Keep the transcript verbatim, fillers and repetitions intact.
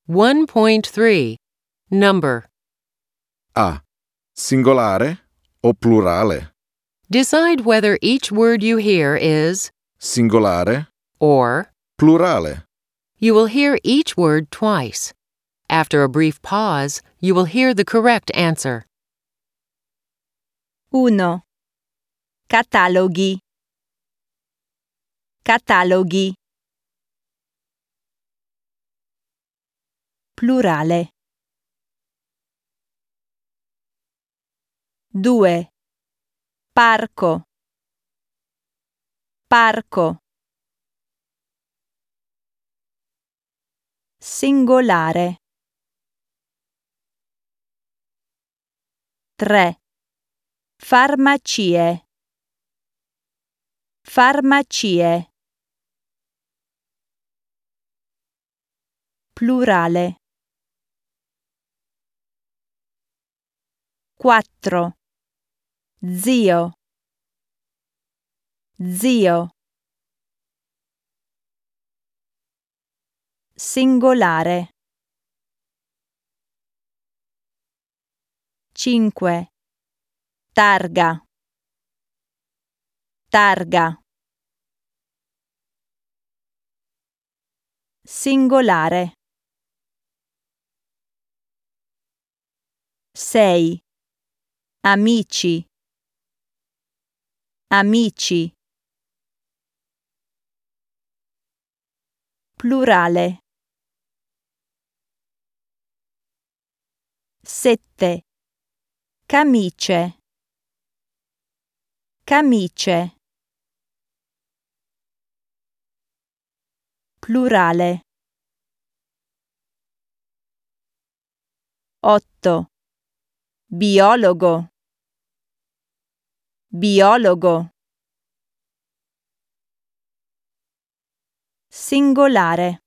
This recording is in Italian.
one point three. Number. A. Singolare o plurale? Decide whether each word you hear is Singolare, or. plurale. You will hear each word twice. After a brief pause, you will hear the correct answer. uno. Cataloghi. Cataloghi. Plurale. due. Parco. Parco. Singolare. tre. Farmacie. Farmacie. Plurale. quattro. Zio. Zio. Singolare. cinque. Targa. Targa. Singolare. sei. Amici. Amici. Plurale. sette. Camicie. Camicie. Plurale. otto. Biologo. Biologo. Singolare.